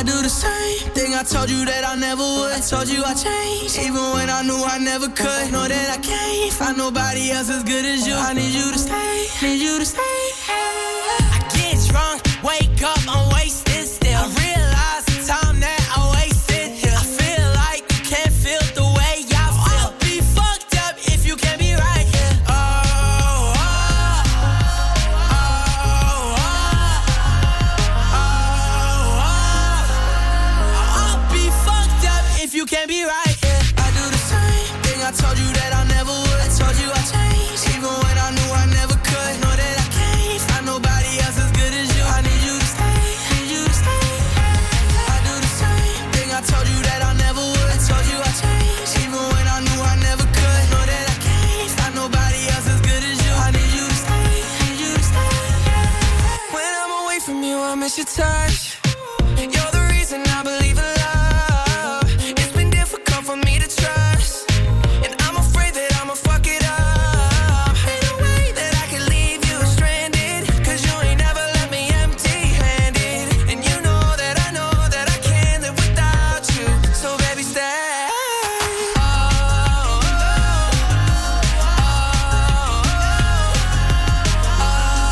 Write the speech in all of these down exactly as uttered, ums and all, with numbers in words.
do the same thing I told you that I never would. I told you I changed, even when I knew I never could. Know that I can't find nobody else as good as you. I need you to stay, need you to stay. I get drunk, wake up, I'm wasted still. I realize the time that I wasted here. I feel like you can't feel the way I feel. I'll be fucked up if you can't be right here. Oh, oh, oh, oh, oh, oh. I'll be fucked up if you can't be right here. I do the same thing I told you that I never would. I told you I changed, even when I knew I never could. Know that I can't find nobody else as good as you. I need you to stay, need you to stay. I do the same thing I told you that I never would. I told you I changed, even when I knew I never could. Know that I can't find nobody else as good as you. I need you to stay, need you to stay. When I'm away from you, I miss your touch. You're the reason I believe in love. It's been difficult for me to trust, and I'm afraid that I'ma fuck it up. Ain't no way that I can leave you stranded, cause you ain't never left me empty-handed. And you know that I know that I can't live without you. So baby, stay. Oh, oh, oh,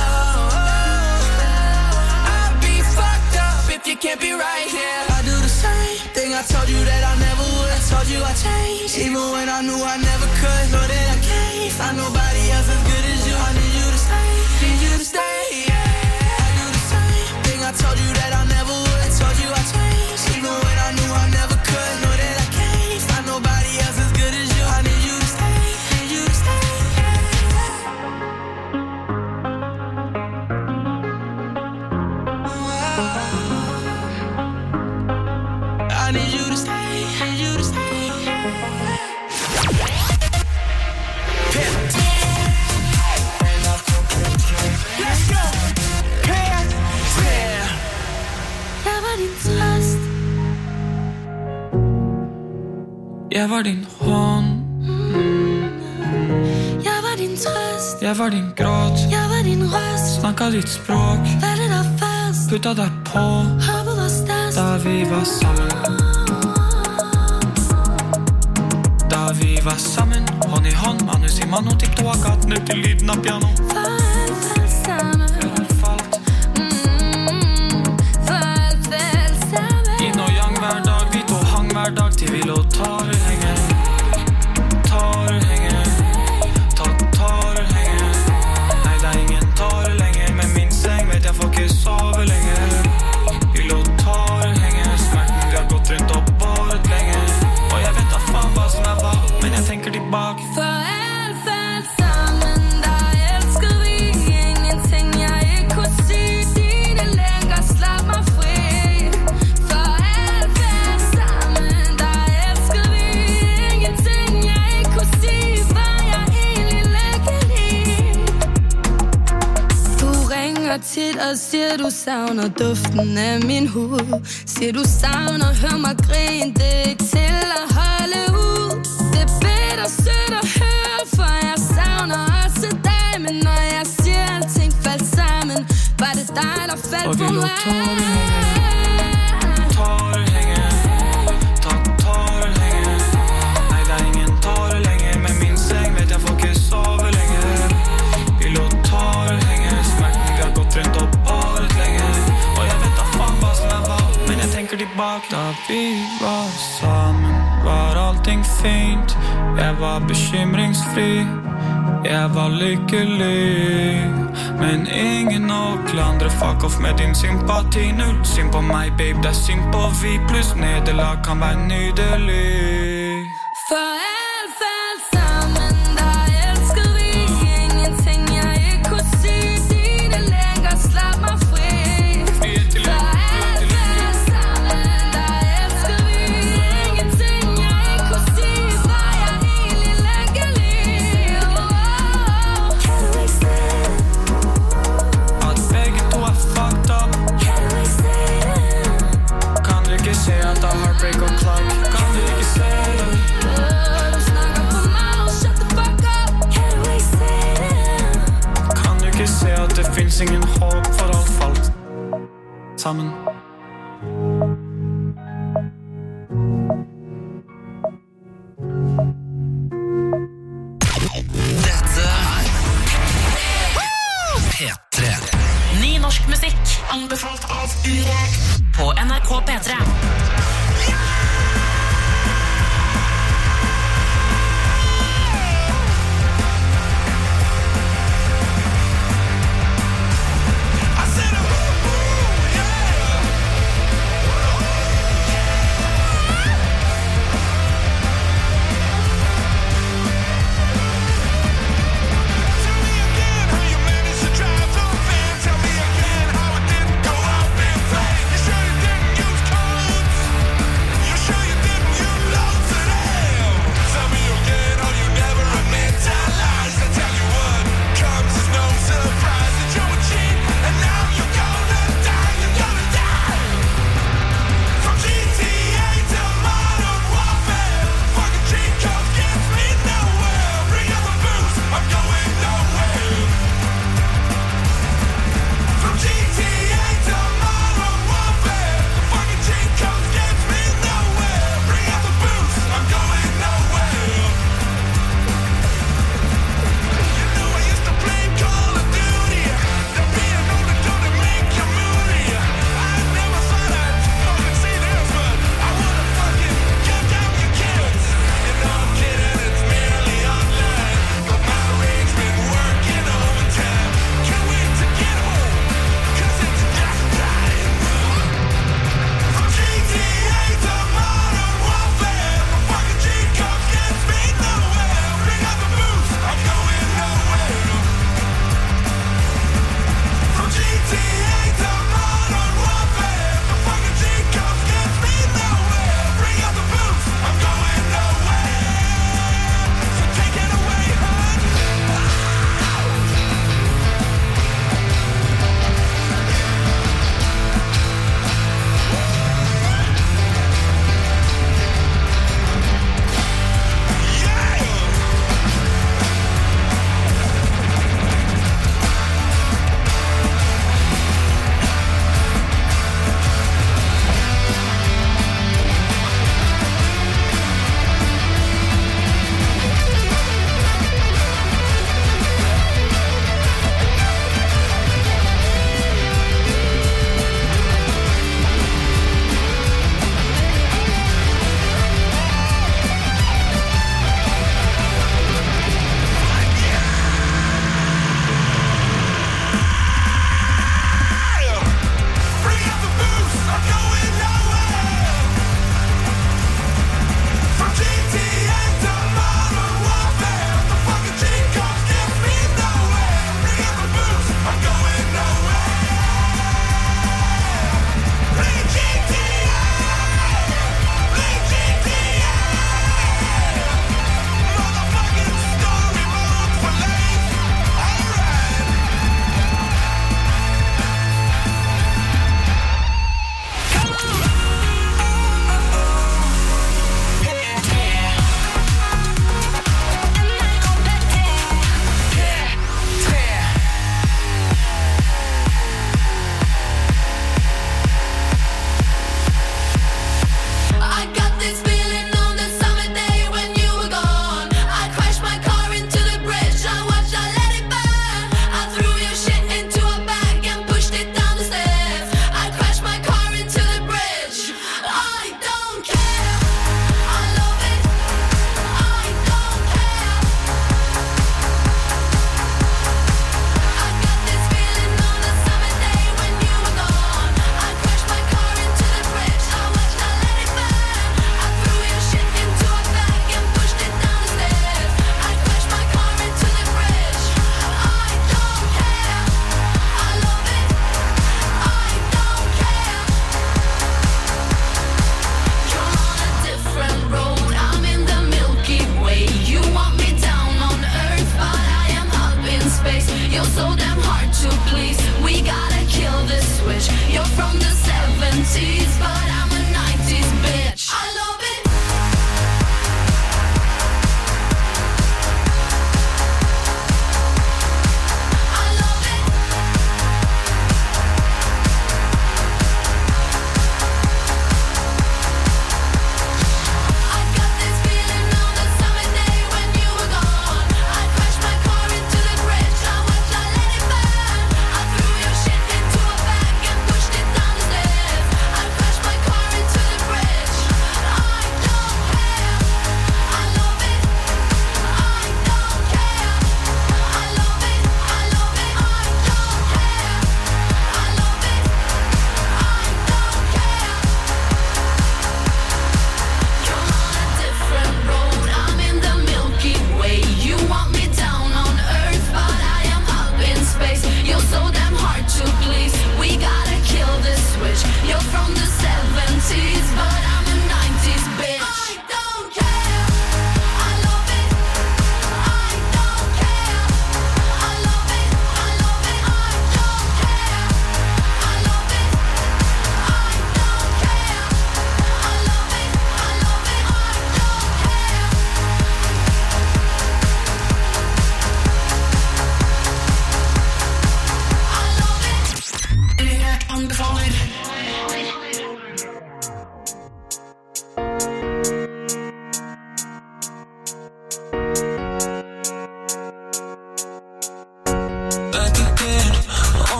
oh. I'll be fucked up if you can't be right here. I do the same thing I told you that I never would. I told you I changed, even when I knew I never could. Know that I can't find nobody else as good as you. I need you to stay, need you to stay. Yeah. I do the same thing I told you that I never would. I told you I changed, even when I knew I never could. Know that I can't find nobody else as good as you. I need you to stay, need you to stay. I need you to stay, need you to stay. Let's go! Jeg var din trøst. Jeg var din hånd. Jeg var din trøst. Jeg var din gråt. Jeg var din røst. Snakket dit språk. Valgte dig først. Puttet deg på. Håbet var størst. Da vi var sammen. Da vi var sammen. Hånd i hånd. Manus i mano. Tiptoa gaten ut til lyden av piano. For alt falt sammen. Før alt falt. Mm, for alt falt sammen. Yin og yang hver dag. Vi to hang hver dag til vi lå tårer henge. Tårer henge. Ta tårer henge. Nei, det er ingen tårer lenger. Med min seng vet jeg får ikke sove lenger. Vi lå tårer henge. Smerten vi har gått rundt og båret lenge. Og jeg vet da faen hva som er hva, men jeg tenker tilbake. For alt falt sammen. Da elskede vi ingenting jeg ikke kunne sige. Dine længer slap mig fri. For alt falt sammen. Da elskede vi ingenting jeg ikke kunne sige. Var jeg egentlig lykkelig? Du ringer tit og siger du savner duften af min hud. Siger du savner, hør mig grine. Det er ikke til at holde ud. Det er bedre sødt at høre, for jeg savner også dig. Men når jeg siger alting faldt sammen, var det dig der faldt Og vi på lå mig. tårer hænge. Tårer hænge. Ta tårer hænge. Nej, der er ingen tårer længere. Med min seng vet jeg får ikke sove længere. Vi lå tårer hænge. Smerten vi har gått rundt og båret længe. Og jeg vet da faen hva som er hva, men jeg tenker tilbake. Da vi var sammen var allting fint. Jeg var bekymringsfri. Jeg var lykkelig. Men ingen å klandre. Fuck off med din sympati. Null synd på meg, babe, det er synd på vi. Pluss nederlag kan være nydelig. For alt faldt sammen. Da elskede vi ingenting jeg ikke kunne sige. Dine længer slap mig fri. For alt faldt sammen. Da elskede vi ingenting jeg ikke kunne sige. Var jeg egentlig lykkelig? At begge to er fucked up. Kan du ikke se at det er heartbreak og klart? Kan du ikke se det? Du snakker for meget, shut the fuck up. Kan du ikke se at det finnes ingen håp for alt falt sammen? Anbefalt av Urix på N R K P tre. Tell me again how it didn't go off in vain. You sure you didn't use cars?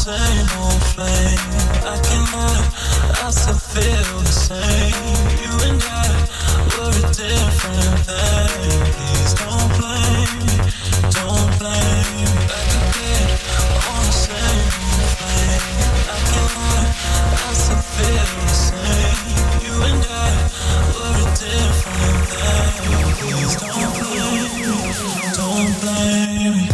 same old flame. I cannot, I still feel the same. You and I were a different thing. Please don't blame me, don't blame me. Back again on the same old flame. I cannot, I still feel the same. You and I were a different thing. Please don't blame me, don't blame me.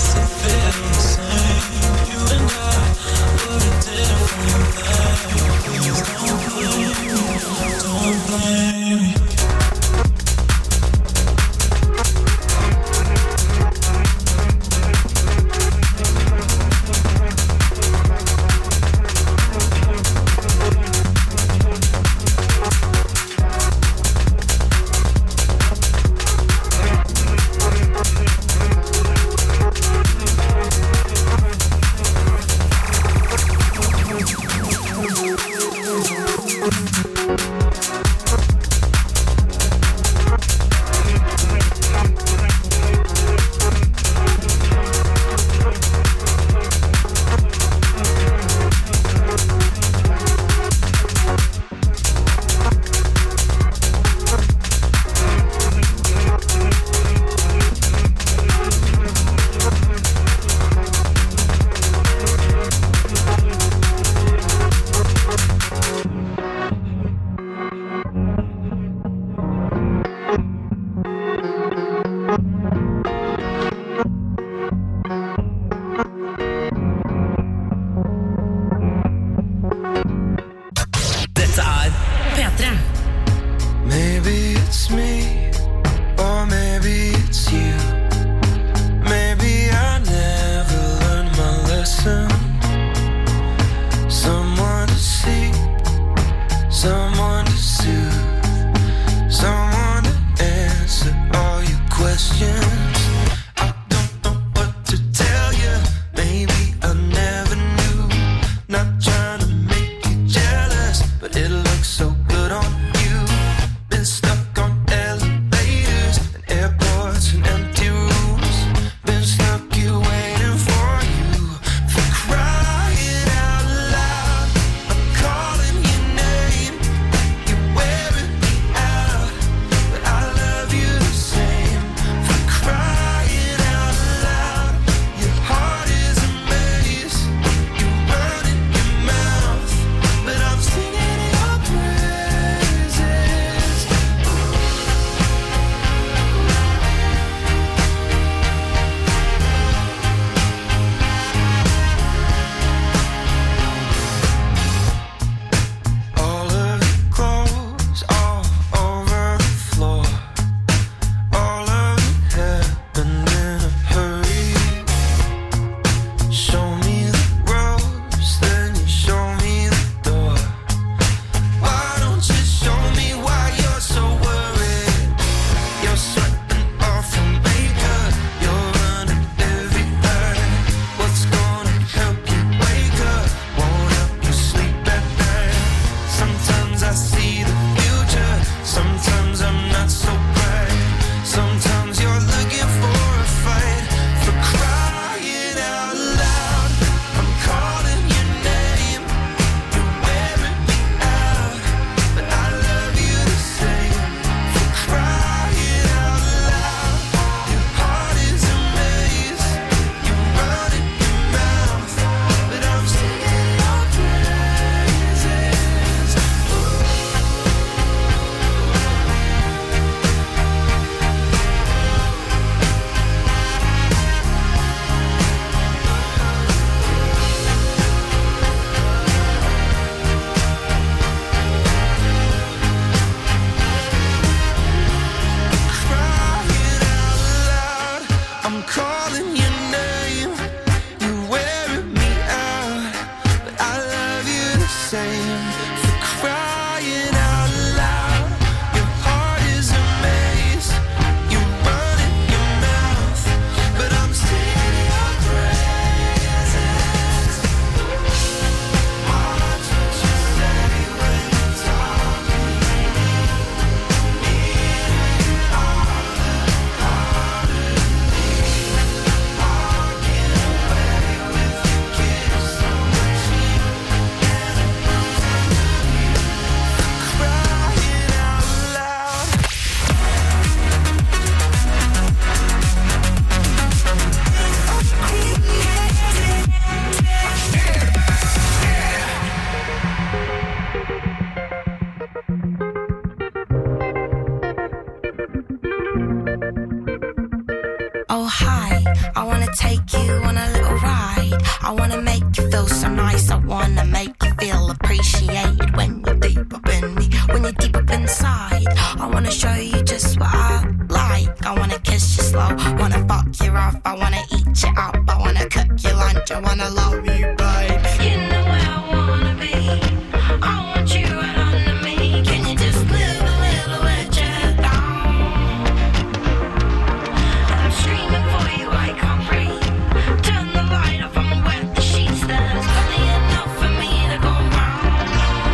You and I were a different thing. take you on a little ride. I wanna make you feel so nice. I wanna make you feel appreciated when you're deep up in me, when you're deep up inside. I wanna show you just what I like. I wanna kiss you slow, wanna fuck you off. I wanna eat you up, I wanna cook your lunch. I wanna love you, babe. You know where I wanna be. I want you right under me. Can you just live a little with your head down? I'm screaming for you, I can't breathe. Turn the light off, I'm wet the sheets. There's plenty enough for me to go round.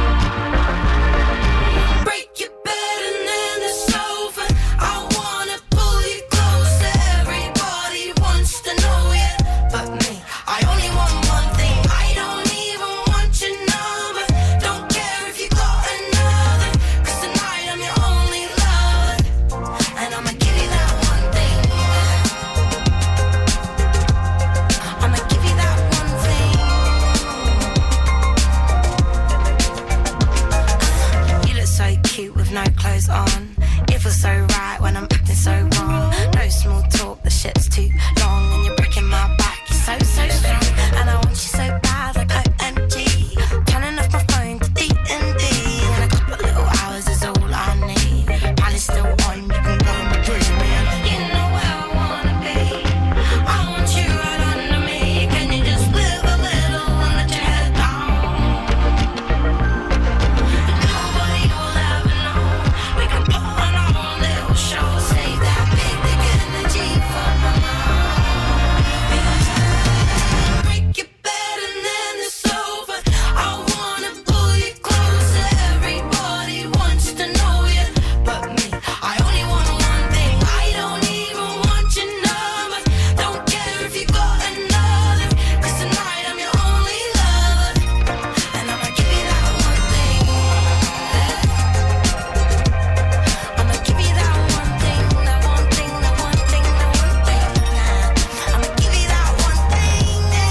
Break your bed and then the sofa. I wanna pull you closer. Everybody wants to know you, but me, I only want one thing. I don't even want your number. Don't care if you got another, 'cause tonight I'm your only lover. And I'ma give you that one thing. I'ma give you that one thing. You look so cute with no clothes on. It feels so right when I'm acting so wrong. No small talk, the shit's too long. And you're breaking my back, you're so, so strong. And I want you so bad, like O M G. Turning off my phone to D and D. And a couple little hours is all I need. While it's still on, you can go and between me. You know where I wanna be. I want you right under me. Can you just live a little and let your head down? Nobody will ever know. We can put on our own little show. Save that big, big energy for my mom. Break your bed and then the sofa. I wanna pull you closer. Everybody wants to know you, but me, I only want one thing. I don't even want your number. Don't care if you got another, 'cause tonight I'm your only lover. And I'ma give you that one thing. I'ma give you that one thing, that one thing, that one thing, that one thing. I'ma give you that one thing.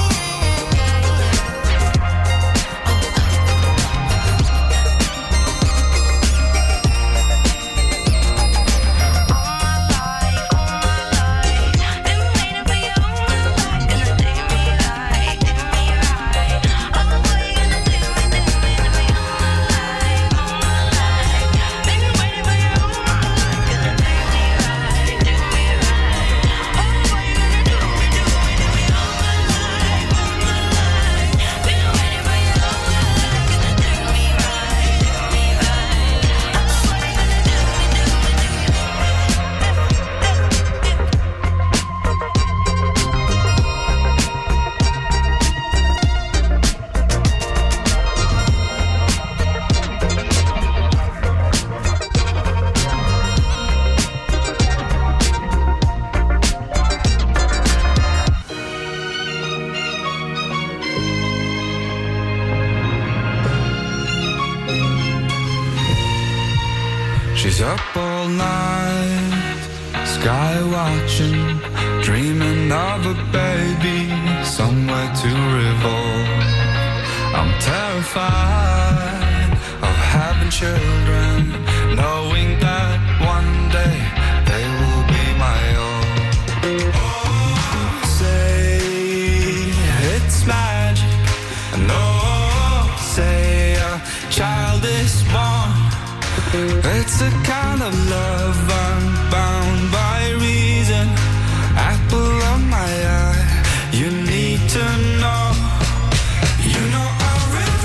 She's up all night, sky watching, dreaming of a baby, somewhere to revolve. I'm terrified of having children, knowing that one day they will be my own. Oh, say it's magic, and oh, say a child is born. It's a kind of love unbound by reason. Apple of my eye, you need to know. You know I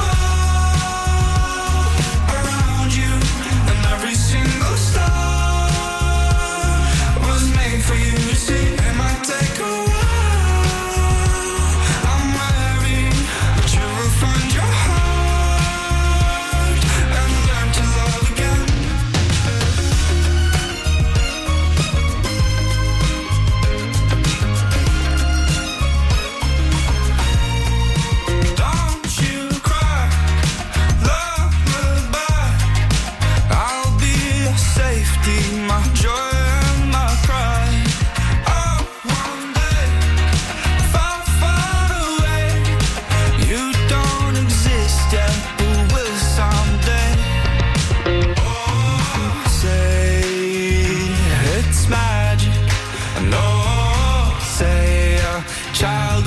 revolve around you, and every single star was made for you. See, it might take a while, I'm weary, but you will find your heart and learn to love again.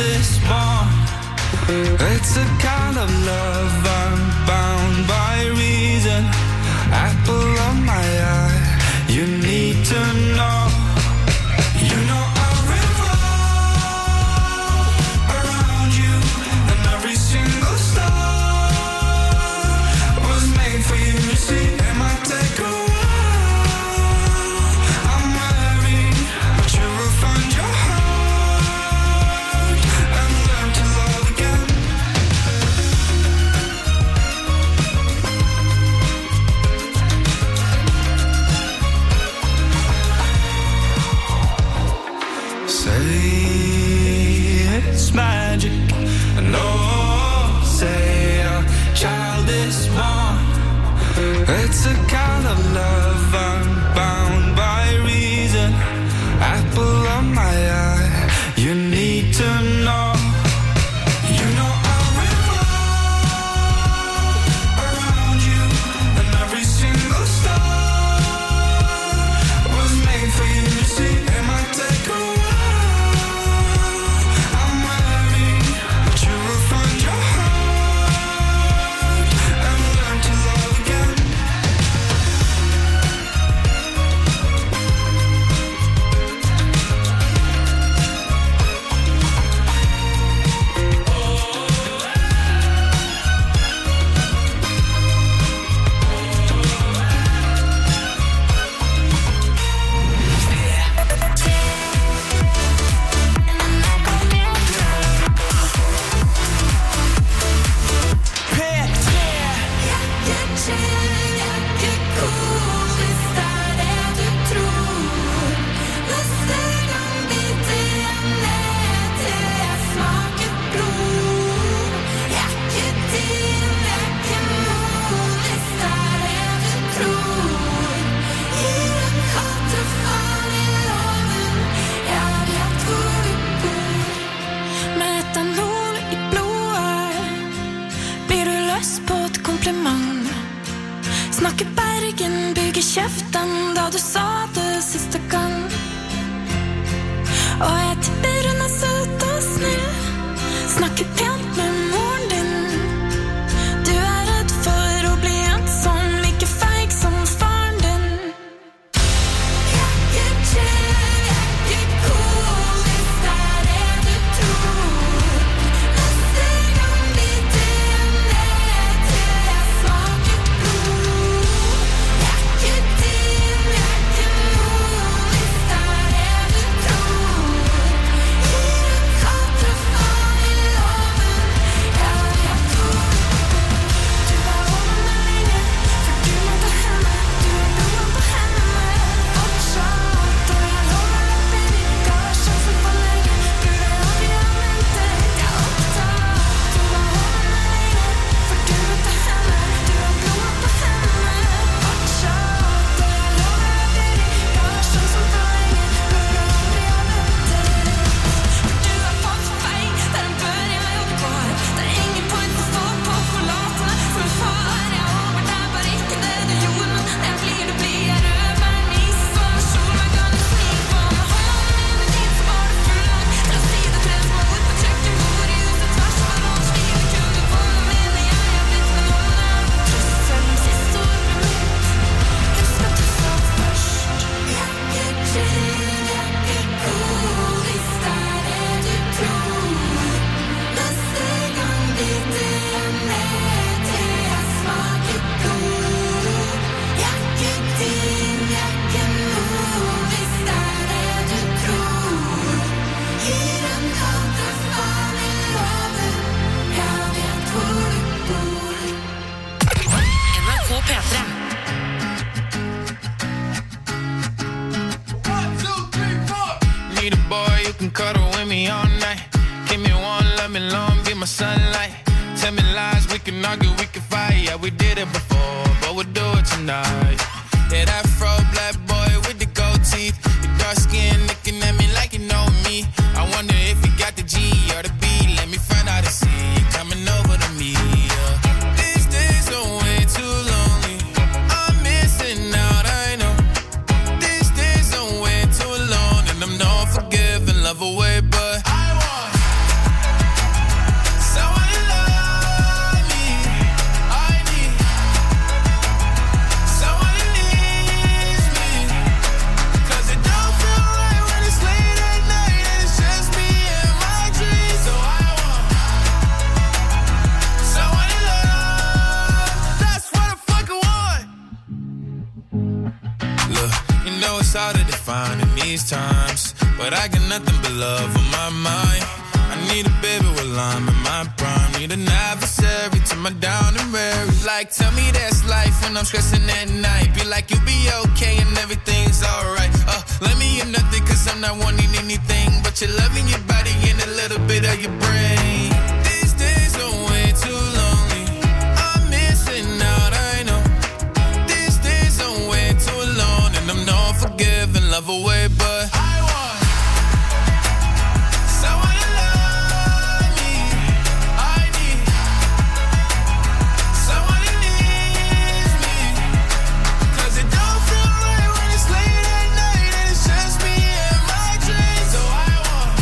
is born. It's a kind of love I'm bound by reason. Apple of my eye, you need to know. You know I revolve around you, and every single star was made for you to see. It might take a while, I'm weary, but you will find your heart and learn to love again. Say it's magic, no, say a child is born. It's a kind of love I'm bound by reason. Apple of my eye, you need to know. You know I revolve around you, and every single star was made for you to see. It might take a while, I'm weary, but you will find your heart and learn to love again. Metanol i blodet. Blir du løs på et kompliment? Snakker Bergen, bygger kjeften da du sa det siste gang. Og jeg tipper hun er søt og snill. Snakker pent med moren din. Du er redd for å bli en som like feig som faren din. Jeg er ikke chill, jeg er ikke cool. Hvis det er det du tror. Neste gang biter jeg ned til jeg smaker blod. Jeg er ikke din, jeg er ikke noen. Hvis det er det du tror. Gir en katt og faen i loven. Ja, jeg tror du var over meg lenge, for du måtte henne. Du er blod på hendene, fortsatt. Og jeg lover deg, baby, ga deg sjansen for lenge. Burde aldri ha ment det, jeg er opptatt. Du var over meg lenge, for du måtte henne. Du er blod på hendene, fortsatt. Og jeg lover deg, baby, ga deg sjansen for lenge. Burde aldri ha ment det. For du er faen for feig, det er en bør jeg jobber på her. Det er ingen point å stå på å forlate meg. For far, jeg håper det er bare ikke det du gjorde. Men når jeg blir, du blir jeg røver nis. Så når solen kan du snive på meg. Hånden min med din, så var det full lang. Til å si det tre små ord på kjøkkenbord. I huset tvers over alle skriver kulde foran mine. Jeg er blitt med noen. Trusselen siste ord ble mitt. Husk at du sa det først. Jeg er ikke chill, jeg er ikke cool. Hvis det er det du tror. Neste gang biter jeg ned til jeg smaker blod. Jeg er ikke din, jeg er ikke noen. Hvis det er det du tror. Gir en katt og faen i loven. Jeg vet hvor du bor. N R K P tre. Need a boy you can cuddle with me all night. Give me one, let me long, be my sunlight. Tell me lies, we can argue, we can fight. Yeah, we did it before, but we'll do it tonight. Yeah, that fro black boy with the gold teeth. Your dark skin looking at me like you know me. I wonder if you got the G or the B. Let me find out and see you coming over to me. Yeah. These days are way too lonely. I'm missing out, I know. These days are way too long, and I'm not forgiving, love away, but I want these times, but I got nothing but love on my mind. I need a baby while I'm in my prime. Need an adversary to my down and weary. Like, tell me that's life when I'm stressing at night. Be like, you'll be okay and everything's alright. Uh, let me in nothing cause I'm not wanting anything but your love in your body and a little bit of your brain. These days are way too lonely. I'm missing out, I know. These days are way too alone, and I'm not forgiving, love away, but I want someone to love me. I need someone who needs me. Cause it don't feel right when it's late at night and it's just me and my dreams. So I want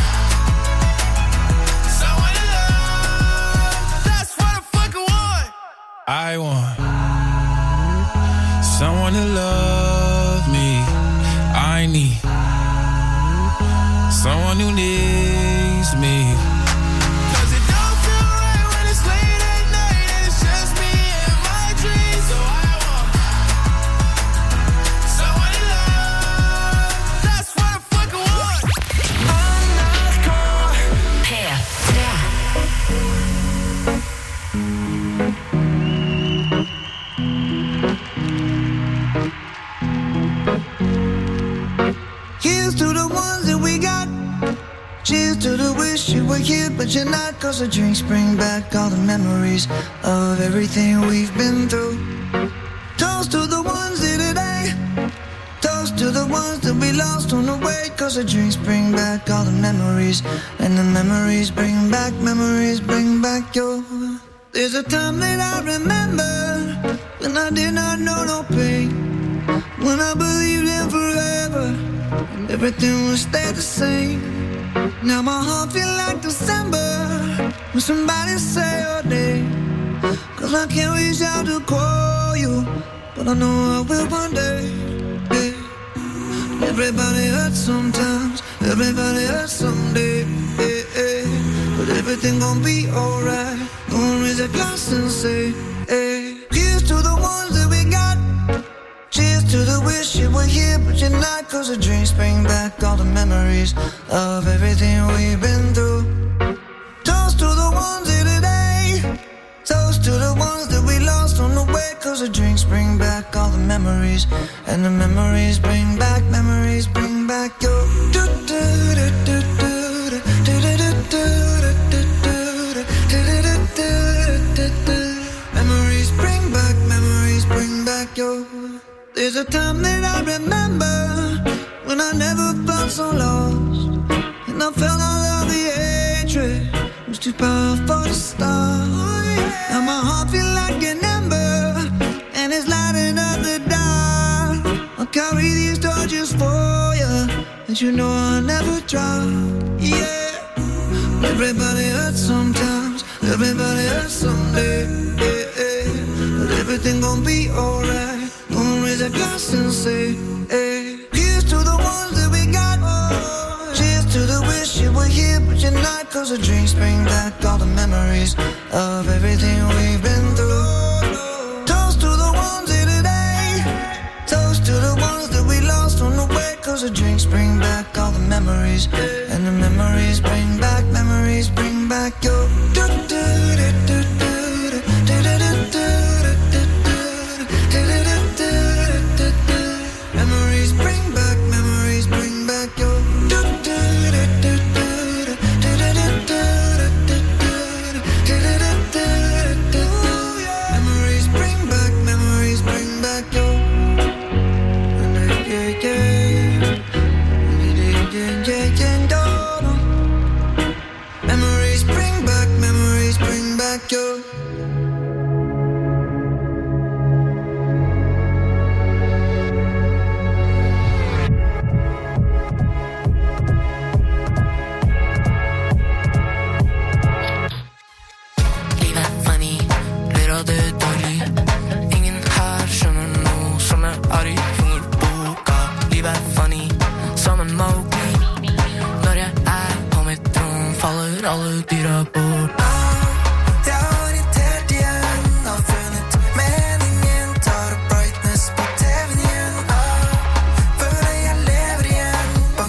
someone to love. That's what I fucking want. I want someone to love me. I need someone who needs me. Cause it don't feel right when it's late at night and it's just me and my dreams. So I want someone to love. That's what I fucking want. Here's to the ones that we got. Cheers to the wish you were here, but you're not. Cause the drinks bring back all the memories of everything we've been through. Toast to the ones here today. Toast to the ones that we lost on the way. Cause the drinks bring back all the memories. And the memories bring back, memories bring back your. There's a time that I remember when I did not know no pain. When I believed in forever and everything will stay the same. Now my heart feel like December when somebody say your name. Cause I can't reach out to call you, but I know I will one day. Yeah. Everybody hurts sometimes, everybody hurts someday. Yeah, yeah. But everything gon' be alright. Gonna raise a glass and say, hey. Here's to the ones that we got. Cheers to the wish you were here, but you're not. Cause the drinks bring back all the memories of everything we've been through. Toast to the ones here today. Toast to the ones that we lost on the way. Cause the drinks bring back all the memories. And the memories bring back, memories bring back your. Memories bring back, memories bring back your. There's a time that I remember when I never felt so lost. And I felt all of the hatred was too powerful to stop. Now my heart feel like an ember and it's lighting up the dark. I'll carry these torches for you, and you know I'll never drop. Yeah. Everybody hurts sometimes, everybody hurts someday. Yeah, yeah. But everything gon' be alright. Gonna raise a glass and say, hey. Here's to the ones that we got. Cheers to the wish you were here, but you're not. Cause the drinks bring back all the memories of everything we've been through. Toast to the ones here today. Toast to the ones that we lost on the way. Cause the drinks bring back all the memories. And the memories bring back, memories bring back your. Memories bring back, memories bring back your. Memories bring back, memories bring back your. Memories bring back, memories bring back your. Alle dyra bort. Jeg har orientert igjen, har funnet meningen. Tar opp brightness på T V-en igjen. Føler jeg lever igjen.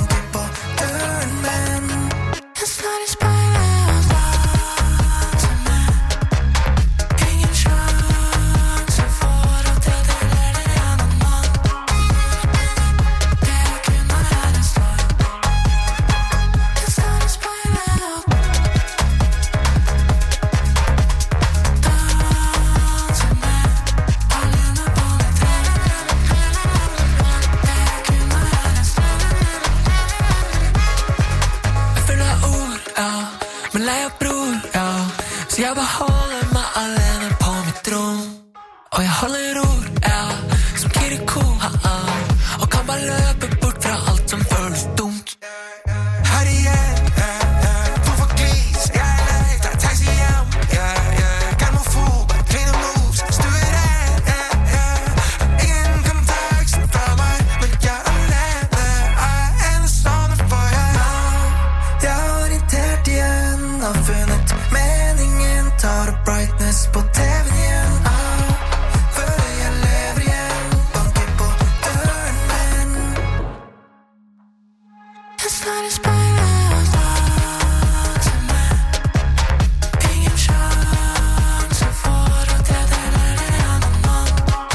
lei er bror, ja. Så jeg beholder meg alene på mitt rom. Og jeg holder ord, ja, som Kiriko, ha-ha. Og kan bare løpe bort fra alt som føles dumt. Her igjen, yeah, yeah. Hvorfor glis, jeg er lei, der er taxi hjem, yeah, yeah. Garmofob, clean moves, stue deg, yeah, yeah. Ingen kontakt fra meg, men jeg er alene. Jeg er enestående for jeg nå. Jeg er orientert igjen, har funnet meningen, tar opp brightness på T V-en igjen. Føler jeg lever igjen, banker på døren min. Jeg slår i speilet og danser med. Ingen sjanse for at jeg deler det annen mann.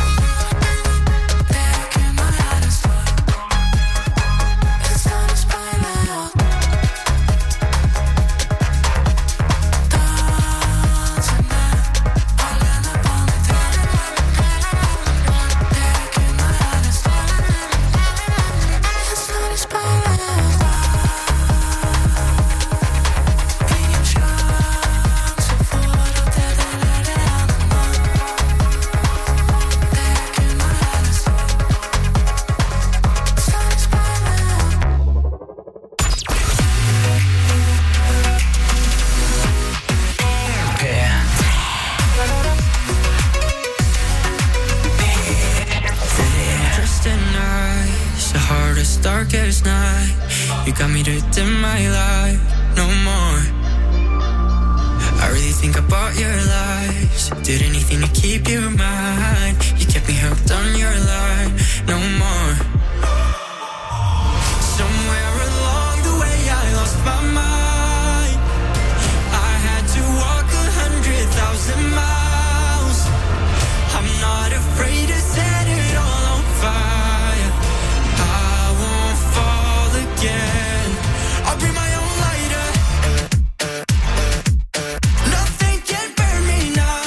Det er kun når jeg er stor. Jeg slår i speilet og danser med. Alene på mitt rom. Det er kun når jeg er stor. Jeg slår i speilet og ingen sjanse for at jeg deler det annen mann. Det er kun når jeg er stor. Slår i Dressed in ice, the hardest, darkest night. You got me to dim my light, no more. I really think about your lies. Did anything to keep you mine. You kept me hooked on your line, no more. Somewhere along the way I lost my mind. I had to walk a hundred thousand miles. I'm not afraid to set it all on fire. I won't fall again. I'll bring my own lighter. Nothing can burn me now.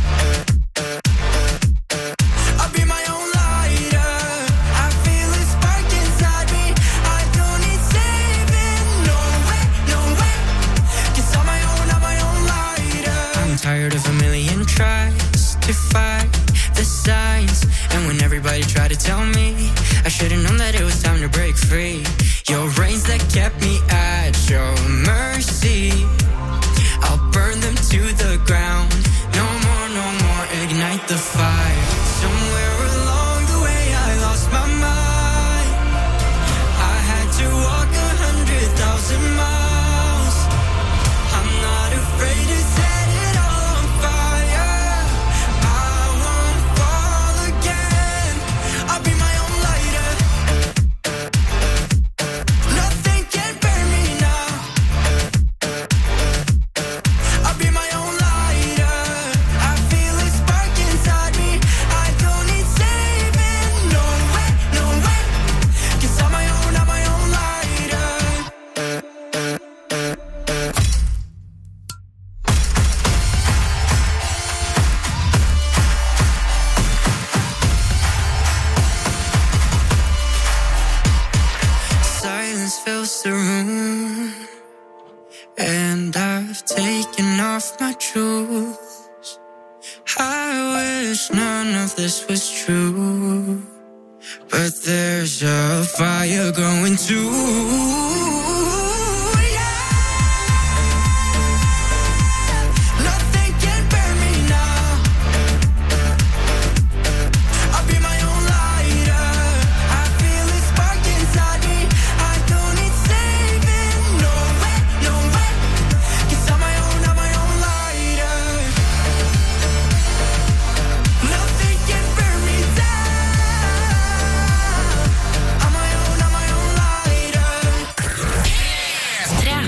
I'll be my own lighter. I feel a spark inside me. I don't need saving. No way, no way. 'Cause I'm my own, I'm my own lighter. I'm tired of a million tries to fight the signs. And when everybody tried to tell me, I should've known that it was time to break free. Your reins that kept me at your mercy, I'll burn them to the ground. No more, no more, ignite the fire. Somewhere along the way I lost my mind. I had to walk a hundred thousand miles. I'm not afraid to set it all on fire. I won't fall again. I'll be my own lighter. Nothing can burn me now. I'll be my own lighter. I feel a spark inside me. I don't need saving. No way, no way. 'Cause I'm my own, I'm my own lighter. Silence fills the room, and I've taken off my shoes. I wish none of this was true, but there's a fire going too. Nothing can burn me now. I'll be my own lighter. I feel a spark inside me. I don't need saving. No way, no way. 'Cause I'm my own, I'm my own lighter. Nothing can burn me down. I'm my own, I'm my own lighter. Tre.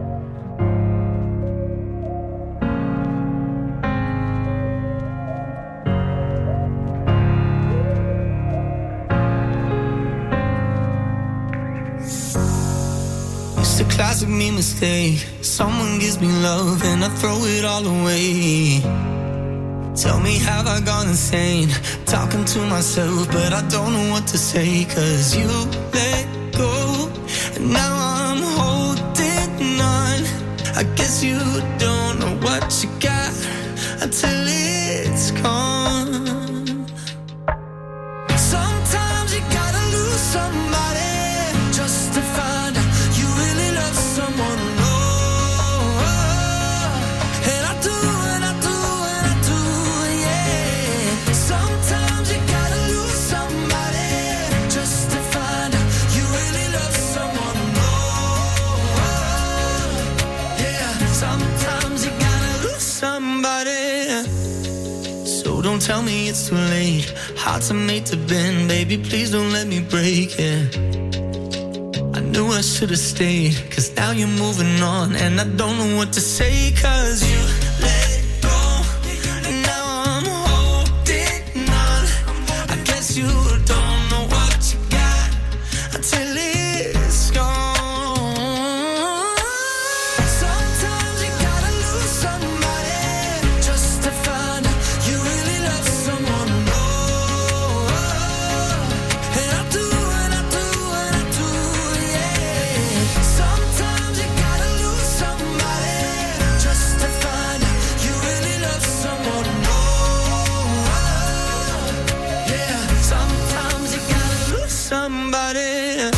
It's a classic me mistake. Someone gives me love and I throw it all away. Tell me, have I gone insane? Talking to myself, but I don't know what to say. 'Cause you let go, and now I'm holding on. I guess you don't know what you got until it's gone. Sometimes you gotta lose somebody just to find out you really love someone. Oh, and I do, and I do, and I do, yeah. Sometimes you gotta lose somebody just to find out you really love someone. Oh, yeah. Sometimes you gotta lose somebody. So don't tell me it's too late. Hearts are made to bend, baby, please don't let me break it. I knew I should have stayed, cause now you're moving on, and I don't know what to say, cause you let go, and now I'm holding on. I guess you don't know what you got until it's gone. Sometimes you gotta lose somebody just to find out you really love someone. Oh, and I do, and I do, and I do, yeah. Sometimes you gotta lose somebody just to find out you really love someone. Oh, yeah. Sometimes you gotta lose somebody.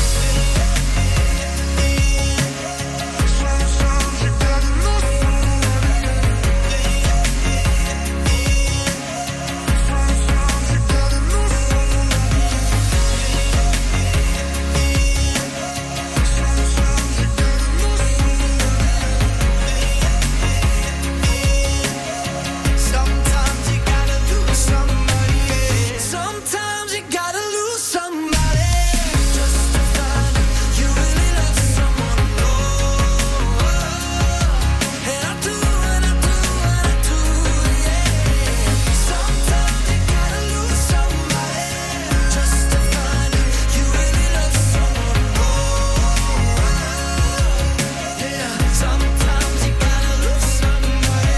Sometimes you gotta lose somebody. Sometimes you gotta lose somebody just to find out you really love someone. Oh, and I do, and I do, and I do, yeah. Sometimes you gotta lose somebody just to find out you really love someone. Oh, yeah. Sometimes you gotta lose somebody.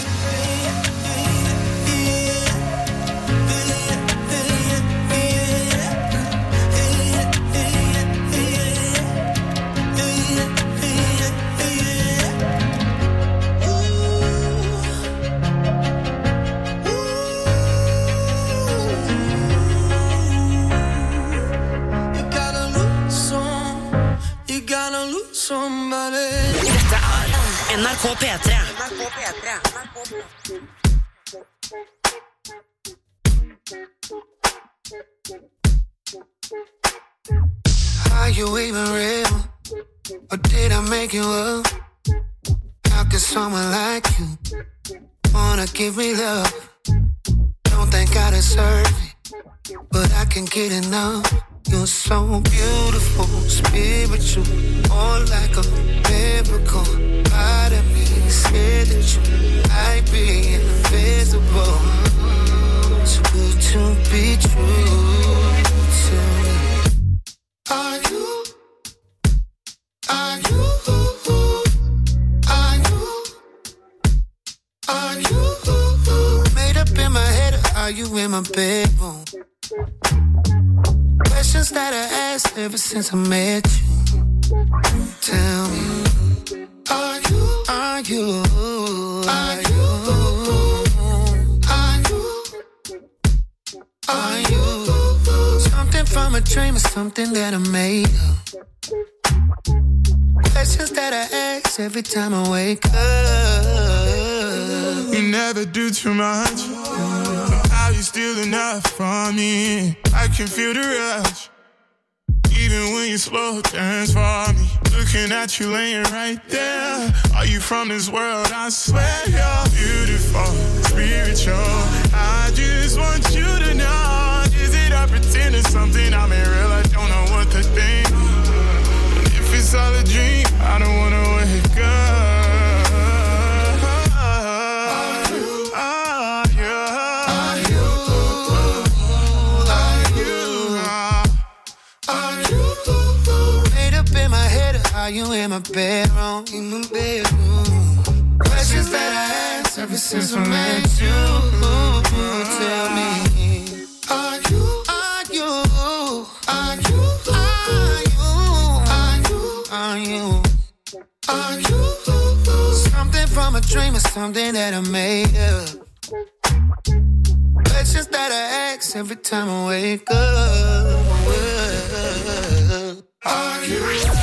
You gotta lose some, you gotta lose somebody. Dette er N R K P tre. Are you even real? Or did I make you up? How can someone like you wanna give me love? Don't think I deserve it, but I can't get enough. You're so beautiful, spiritual, more like a miracle. Part of me said that you might be invisible. Too good to be true. Tell me, are you, are you, are you, are you made up in my head, or are you in my bedroom? Questions that I asked ever since I met you. Tell me, are you, are you, are you, are you, are you something from a dream or something that I made up? Questions that I ask every time I wake up. You never do too much. Somehow you steal enough from me. I can feel the rush, even when you slow dance for me. Looking at you laying right there. Are you from this world? I swear you're beautiful, spiritual. I just want you to know. Is it I pretend it's something I'm in real? I don't know what to think. And if it's all a dream, I don't wanna wake up. Are you in my bedroom? In my bedroom. Questions that I asked ever since I met you. Tell me, are you, are you, are you, are you, are you, are you, are you something dream of something that I made up. Questions that I ask every time I wake up. Are you?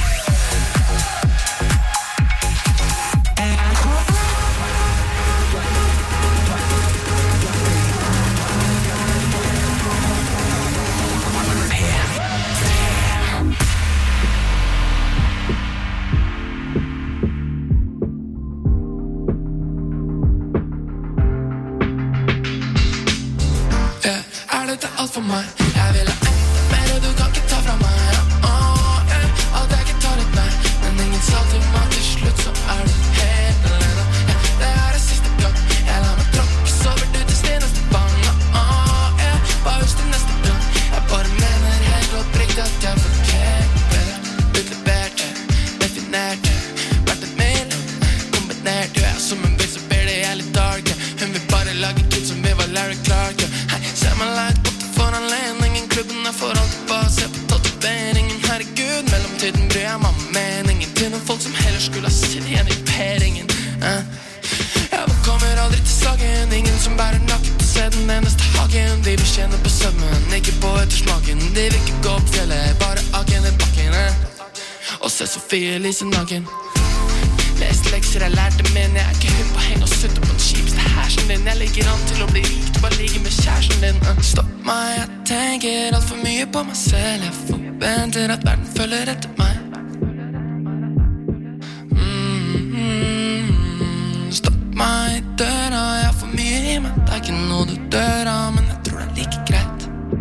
Alt for meg. Jeg vil ha enda mer, og du kan ikke ta fra meg. Oh, yeah. Alt jeg ikke tar litt mer, men ingen salt i meg. Til slutt så er du helt alene. Yeah. Det er det siste gang jeg lar meg tråkkes over du til steneste bang. Oh, yeah. Bare husk til neste gang. Jeg bare mener helt oppriktig at jeg fortjener bedre. Utlevert, definert, vært et mail, kombinert. Jeg er som en bil som ber det jeg litt dark. Hun vil bare lage kid som vi var Larry Clark. Hei, se meg light på for anledningen. Klubben er for alltid bare se på tatoveringen. Herregud, mellomtiden bryr jeg meg om meningen til noen folk som heller skulle ha sitt igjen i peringen. eh? Jeg kommer aldri til slagen. Ingen som bærer nakken til se den eneste hagen. De vil kjenne på sømmen, ikke på ettersmaken. De vil ikke gå opp fjellet, bare aken i bakken. eh? Og se Sofie Elise naken. Lest lekser jeg lærte min. Jeg er ikke hypp på å henge og sutte på den kjipste hersen din. Jeg ligger an til å bli rik, du bare ligger med kjæresten din. uh. Stopp meg, jeg tenker alt for mye på meg selv. Jeg forventer at verden følger etter meg. mm-hmm. Stopp meg i døra, jeg har for mye i meg. Det er ikke noe du dør av, men jeg tror det er like greit.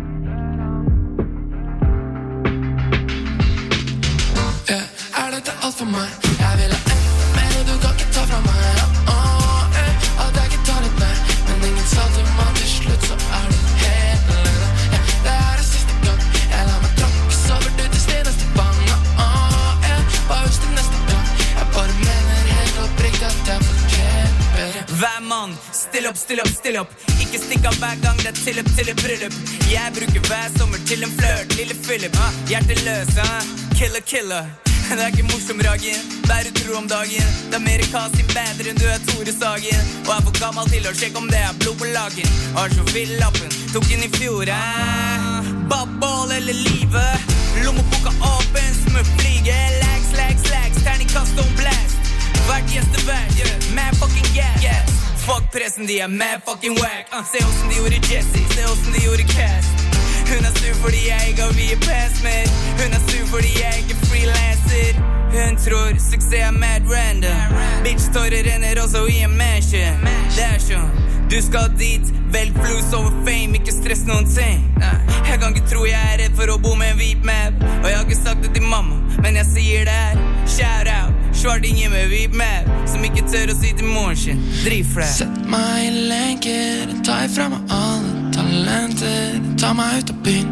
yeah. Er dette alt for meg? Jeg vil ha du kan ikke ta fra meg. oh, eh. Alt jeg ikke tar litt mer, men ingen salt i meg. Til slutt så er du helt alene. yeah. Det er det siste gang jeg lar meg tråkkes over du til steneste bang. oh, eh. Bare husk til neste gang. Jeg bare mener helt oppriktig at jeg fortjener bedre. Hver mann, still opp, still opp, still opp. Ikke stikk av hver gang det er tilløp til et bryllup. Jeg bruker hver sommer til en flørt. Lille Philip, ah, hjerteløs, ah. Killer, killer. Det er ikke morsom, Ragen. Vær utro om dagen. Det er mer kass i bedre enn du er Tore Sagen. Og er for gammel til å sjekke om det er blod på lagen. Har så villappen, tok den i fjor, eh? Babball eller livet. Lommeboka åpen, smør flyge. Lags, lags, lags, terningkast og blast. Hvert gjesteverd, yeah. Mad fucking gas, yes. Fuck pressen, de er mad fucking whack. uh, Se hvordan de gjorde Jesse, se hvordan de gjorde Cast. Hun er sur fordi jeg ikke har via pass med. Hun er sur fordi jeg ikke freelancer. Hun tror suksess er mad random. Bitch tårer renner også i en mansion. Det er sånn, du skal dit. Velg flus over fame, ikke stress noen ting. Jeg kan ikke tro jeg er redd for å bo med en hvit map. Og jeg har ikke sagt det til mamma, men jeg sier det her. Shout out, svartinger med hvit map som ikke tør å si til moren sin. Drivflæ. Sett meg i lenker, ta ifra meg alle talenter. Ta meg ut av byen.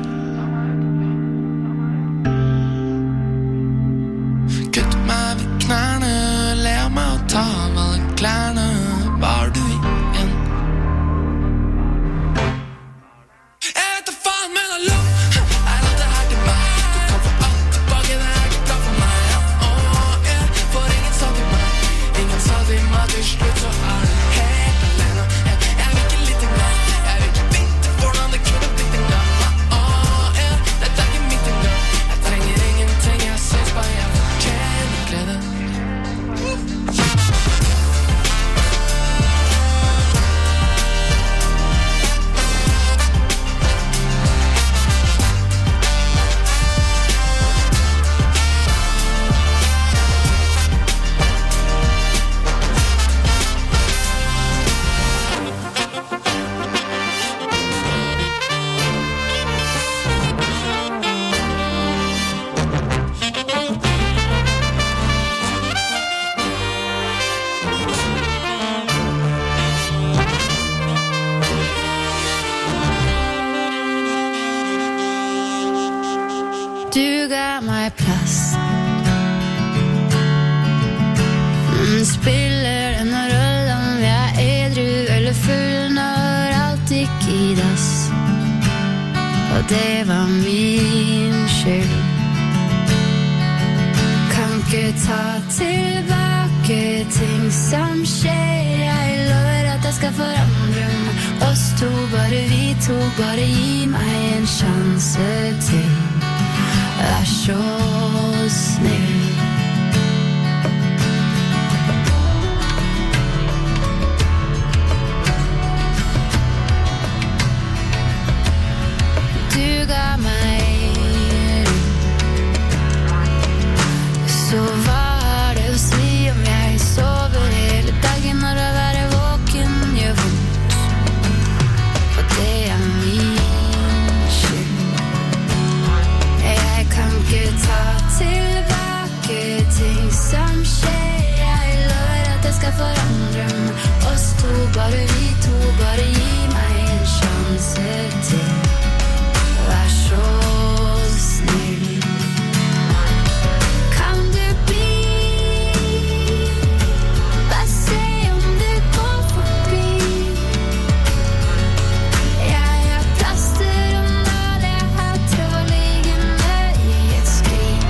Kutt meg ved knærne, le av meg og ta av alle klærne. Hva har du igjen? Jeg vet da faen, men hallo, er alt det her til meg? Du kan få alt tilbake, det er ikke bra for meg. Åh, yeah, for ingen sa til meg. Ingen sa til meg, til slutt så er du helt alene. Jeg, jeg vil ikke litt engang. Jeg vil ikke vite hvordan det kunne blitt en gang. Åh, yeah, dette er ikke mitt engang. Jeg trenger ingenting, jeg synes bare jeg fortjener glede. Du ga meg plass. Mm, spiller denne rollen om vi er edru eller full når alt gikk i dass. Og det var min skyld. Kan ikke ta tilbake vacker ting som skjer. Jeg lover at jeg skal forandre meg. Oss to, bare vi to, bare gi meg en sjanse til. Vær så snill. Du ga meg ro. Så hva har det å si om jeg sover hele dagen når å være våken gjør vondt? Og det er min skyld. Jeg kan ikke ta tilbake ting som skjer. Jeg lover at jeg skal forandre meg. Oss to, bare vi to, bare gi meg en sjanse til. Vær så snill. Kan du bli? Bare se om det går forbi. Jeg har plaster og nål, jeg har tråd liggende i et skrin.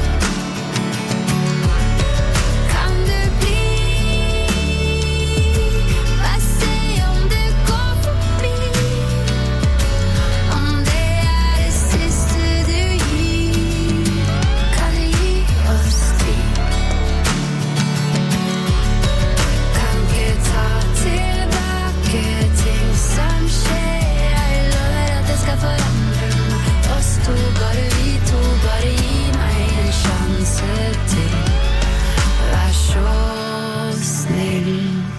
Kan du bli? Bare se om det går forbi. Om det er det siste du gir, kan du gi oss tid. Kan ikke ta tilbake ting som skjer. Jeg lover at jeg skal forandre meg. Oss to, bare vi to, bare gi meg en sjanse til. Vær så snill.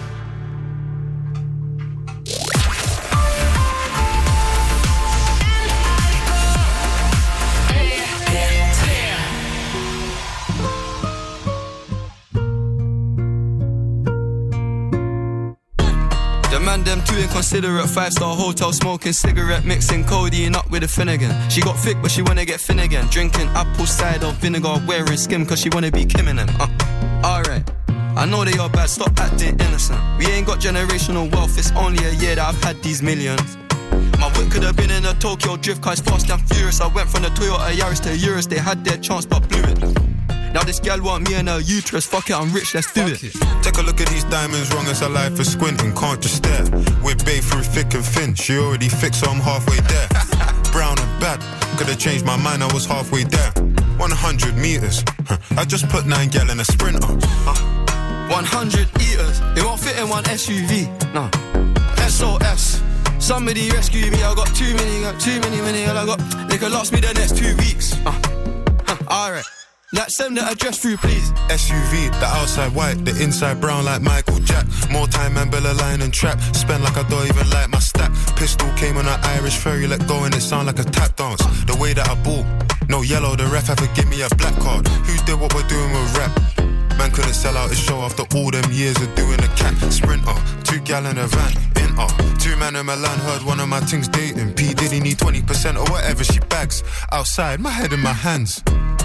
The man them too inconsiderate. Five-star hotel smoking cigarette, mixing codeine up with a Finnegan. She got thick but she wanna get thin again. Drinking apple cider vinegar, wearing skim cause she wanna be Kim in them. uh. Alright, I know they are bad, stop acting innocent. We ain't got generational wealth, it's only a year that I've had these millions. My whip could have been in a Tokyo drift car, it's fast and furious. I went from the Toyota Yaris to Urus, they had their chance but blew it. Now this gal want me and her uterus, fuck it, I'm rich, let's do it. Take a look at these diamonds, wrong as her life is squinting, can't just stare. We're babe through thick and thin, she already fixed so I'm halfway there. Brown and bad, could've changed my mind, I was halfway there. one hundred meters, huh. I just put nine gal in a sprinter. uh, one hundred eaters, it won't fit in one S U V, no. S O S, somebody rescue me, I got too many, got too many, many, I got, they could last me the next two weeks. uh, huh. Alright. Like send the address through, please. S U V, the outside white, the inside brown like Michael Jack. More time and Bella line and trap. Spend like I don't even like my stack. Pistol came on an Irish ferry, let go and it sound like a tap dance. The way that I ball, no yellow, the ref had to give me a black card. Who did what we're doing with rap? Man couldn't sell out his show after all them years of doing a cat. Sprinter, two gal in a van, in uh. Two man in Milan, heard one of my things dating. P Diddy need twenty percent or whatever she bags. Outside, my head in my hands.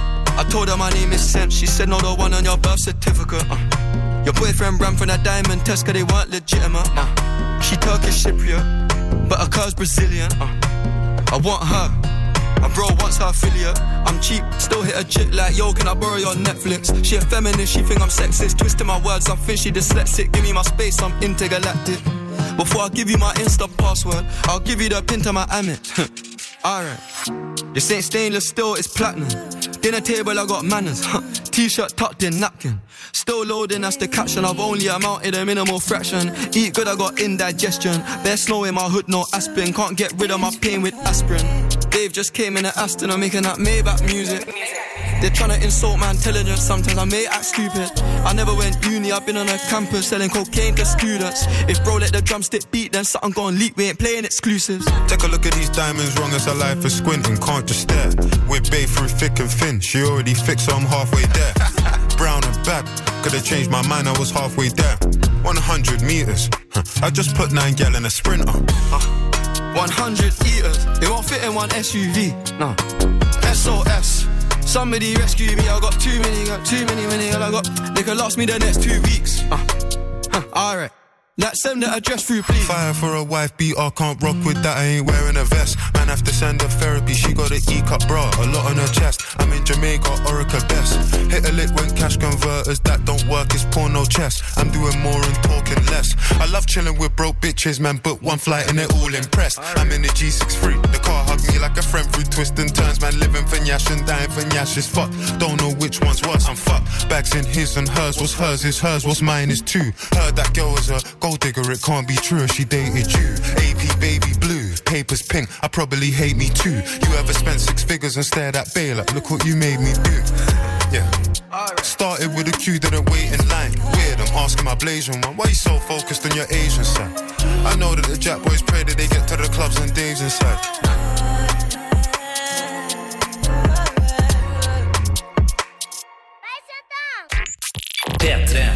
I told her my name is Sam. She said no, the one on your birth certificate. uh. Your boyfriend ran from that diamond test cause they weren't legitimate. uh. She Turkish Cypriot, but her car's Brazilian. uh. I want her, my bro wants her affiliate. I'm cheap, still hit a chick like yo, can I borrow your Netflix? She a feminist, she think I'm sexist. Twisting my words, I think she dyslexic. Give me my space, I'm intergalactic. Before I give you my Insta password, I'll give you the pin to my Amex. Alright, this ain't stainless steel, it's platinum. Dinner table, I got manners. T-shirt tucked in, napkin. Still loading, that's the caption. I've only amounted a minimal fraction. Eat good, I got indigestion. There's snow in my hood, no aspirin. Can't get rid of my pain with aspirin. Dave just came in at Aston, I'm making that Maybach music. They're trying to insult my intelligence, sometimes I may act stupid. I never went uni, I've been on a campus selling cocaine to students. If bro let the drumstick beat, then something gon' leak, we ain't playing exclusives. Take a look at these diamonds, wrong as her life is squinting, can't just stare. We're babe through thick and thin, she already fixed so I'm halfway there. Brown and bad, could've changed my mind, I was halfway there. one hundred meters, huh. I just put nine gal in a sprinter. uh, one hundred eaters, it won't fit in one S U V, no. S O S, somebody rescue me, I got too many, got too many, many, I got, they could last me the next two weeks. uh, huh. Alright, like send the address through, please. Fire for a wife beater, can't rock with that, I ain't wearing a vest. Man, Might have to send her therapy, she got an E-cup bra, a lot on her chest. I'm in Jamaica, Orica best. Hit a lick when cash converters, that don't work, it's porno chess. I'm doing more and talking less. I love chilling with broke bitches, man, book one flight and they're all impressed. I'm in the G six three, the car hugged me like a friend through twists and turns. Man, living for Nyash and dying for Nyash is fucked. Don't know which one's worse, I'm fucked. Bags in his and hers, what's hers is hers, what's mine is too. Heard that girl is a gold digger, it can't be true if she dated you. A P baby blue, papers pink, I probably hate me too. You ever spent six figures and stared at Bay like, look what you made me do. Yeah. Started with a queue, didn't wait in line. Weird, I'm asking my Blasian one, why you so focused on your Asian side? I know that the Jack boys pray that they get to the clubs and Dave's inside. P tre.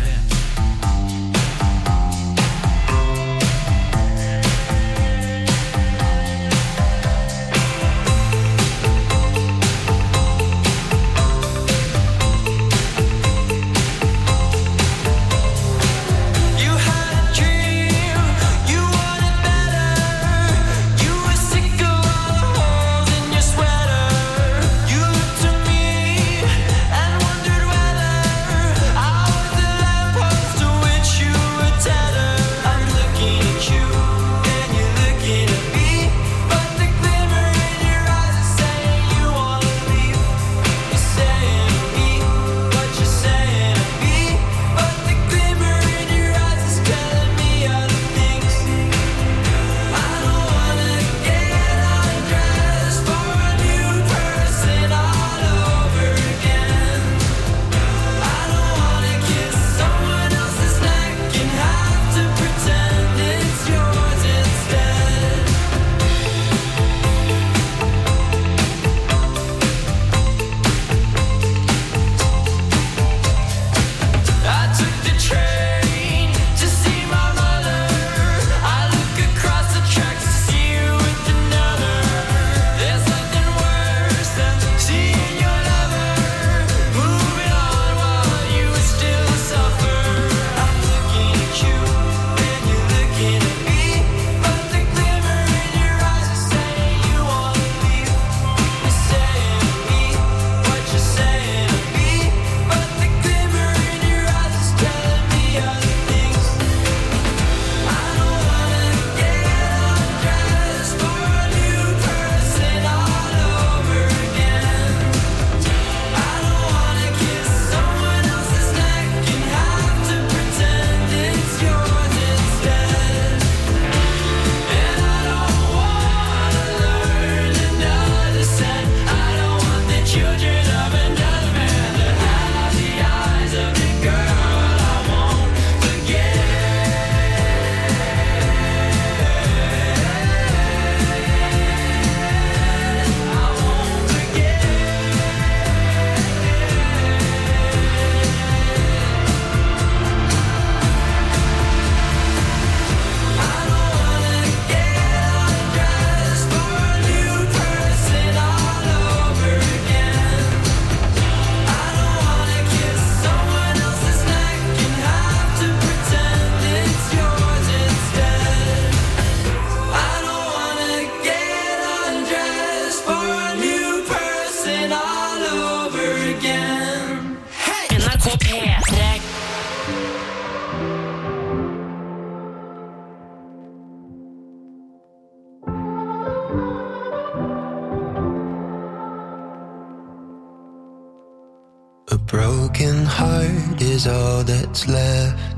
broken heart is all that's left.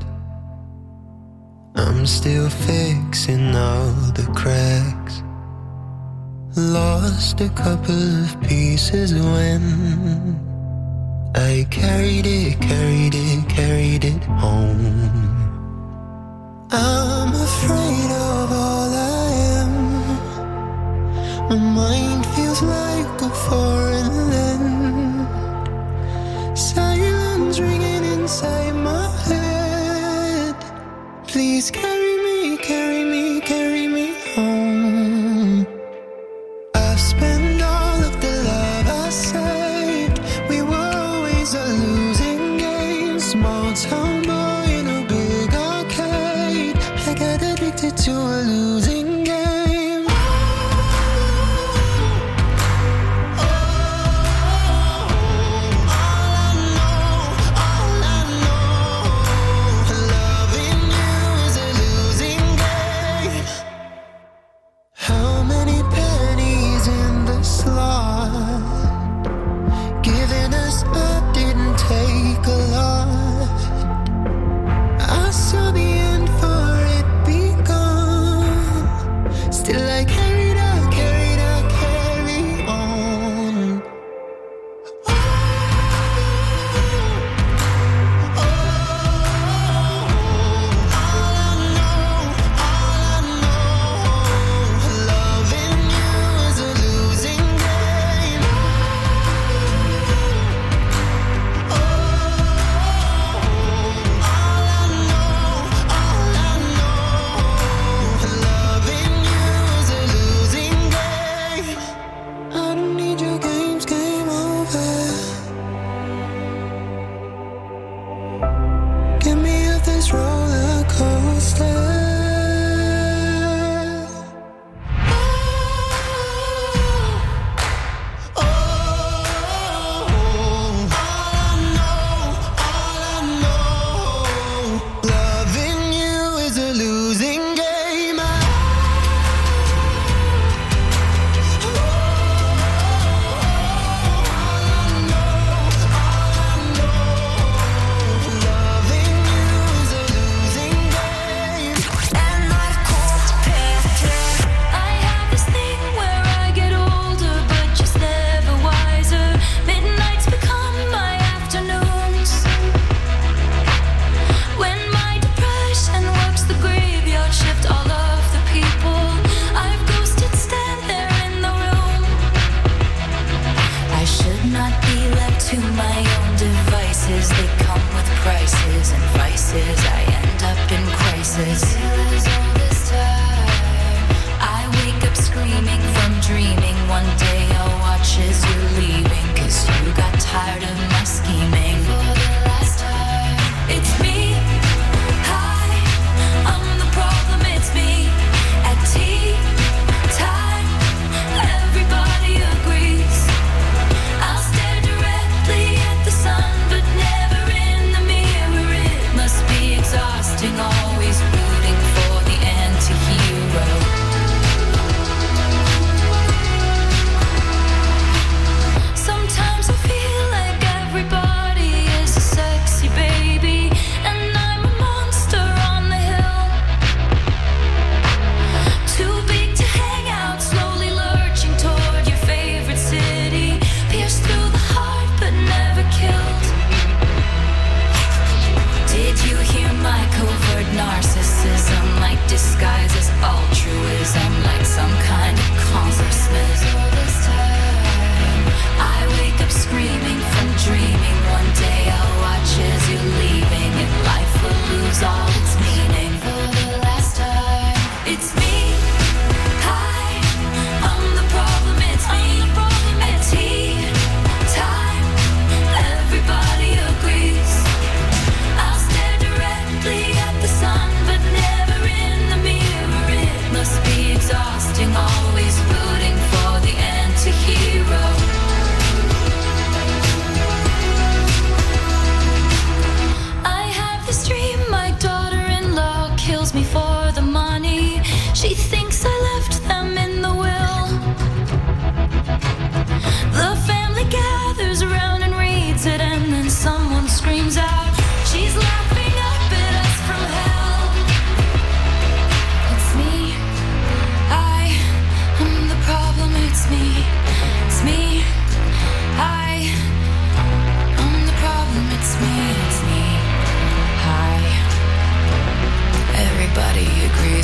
I'm still fixing all the cracks. Lost a couple of pieces when I carried it, carried it, carried it home. I'm afraid of all I am. My mind feels like a foreign land. Silence ringing inside my head. Please carry me, carry me, carry me home. I've spent all of the love I saved. We were always a losing game. Small town boy in a big arcade. I got addicted to a losing game.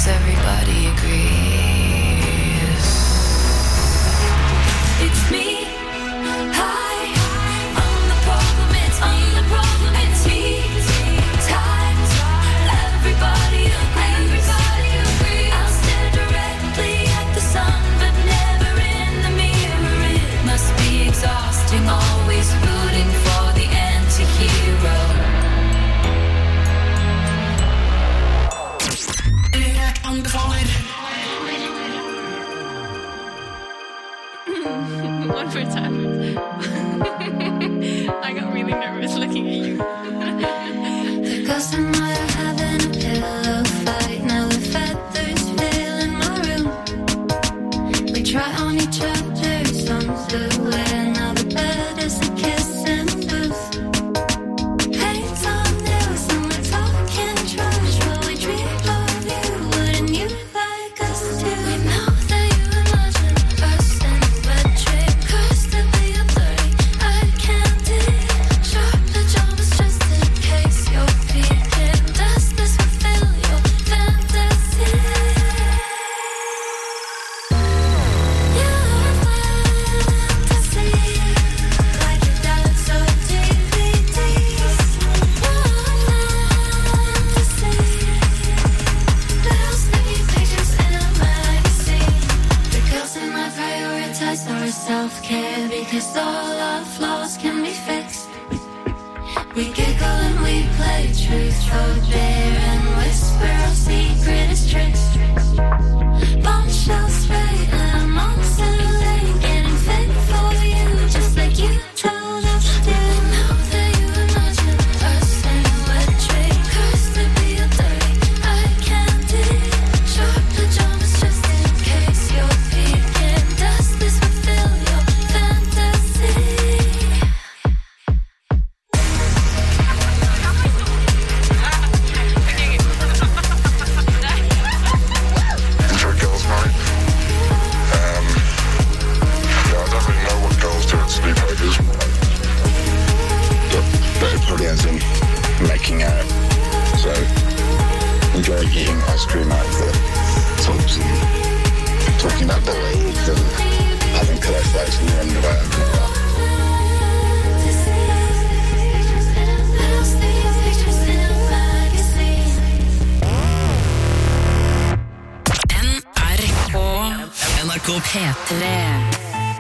'cause everybody agrees. It's me. Hi, I'm the problem. It's me. The problem. It's me. Times everybody agrees. Everybody agrees. I'll stare directly at the sun, but never in the mirror. It must be exhausting, always rooting for the anti-hero. One more time. I got really nervous looking at you. The girls and I are having a pillow fight. Now the feathers fill in my room. We try on each other's underwear. Now the bed is a kissing booth. Paint on nails and we're talking trash. Will we dream of you? Wouldn't you like us to? We know that you imagine us in a bed trip. Cause to be a thirty, I can't do. Sharp pajamas just in case you're peeking. Does this fulfill your fantasy? You have fantasy, like your dad's old D V Ds. One fantasy, little sticky pictures in a magazine. The girls in my prioritize our self-care because all our flaws can be fixed. We giggle and we play truth or dare and whisper our secretest tricks. Bombshell spray and I'm oscillating, getting fit for you, just like you told us to. Know that you imagine us in a wet dream. Cause to be a dirty, I can't do. Sharp pajamas just in case you're peeking. Does this fulfill your fantasy? Intro girls night. Um, yeah, I don't really know what girls do at sleepovers. But, but it probably ends in making out. So enjoy eating ice cream out of the tubs and talking about boys and having pillow fights in your underwear and all that. Little sticky pictures in a magazine. N R K P tre